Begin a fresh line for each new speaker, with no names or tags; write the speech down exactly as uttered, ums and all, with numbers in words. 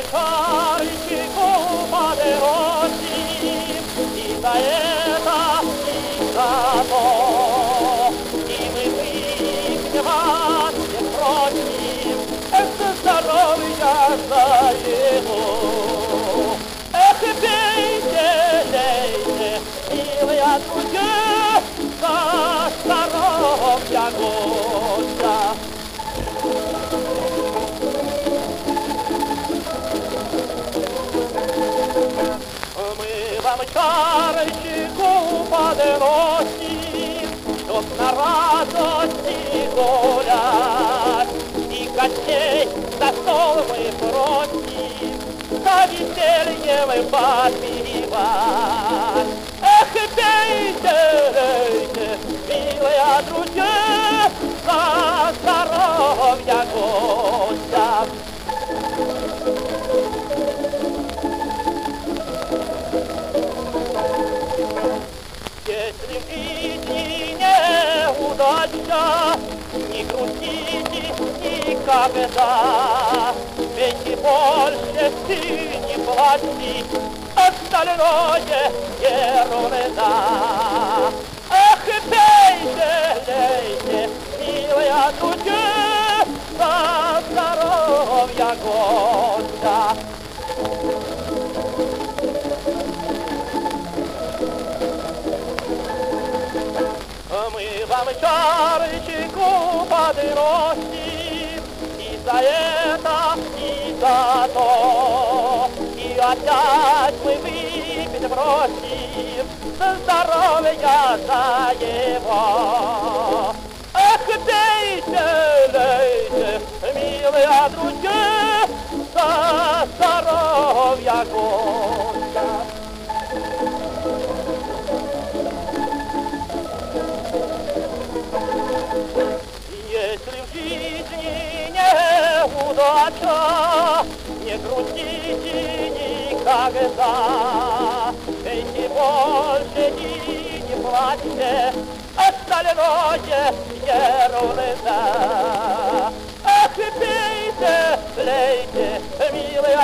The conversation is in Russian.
мальчику подрости, и за это, и за то. И мы крикнем вас не прочим, это здоровья за его. Эх, пейте, лейте, милые друзья, за здоровья гостя. Мы вам чарочку подносим, чтоб на радости гулять, и гостей за стол мы просим, за веселье мы подпевать. Эх, пейте, пейте, милые друзья, за здоровья гостя. Если в жизни неудача, не грустите никогда, ведь больше ты не плачь, остальное ерунда. Эх, пейте, лейте, милые друзья, за здоровья гостя. Мы вам чарочку подносим, и за это, и за то. И опять мы выпить просим, за здоровья за его. Эх, пейте, лейте, милые друзья, за здоровья гостя. Если в жизни неудача, не грустите никогда, ведь больше и не плачьте, остальное ерунда. Ах, пейте, лейте, милые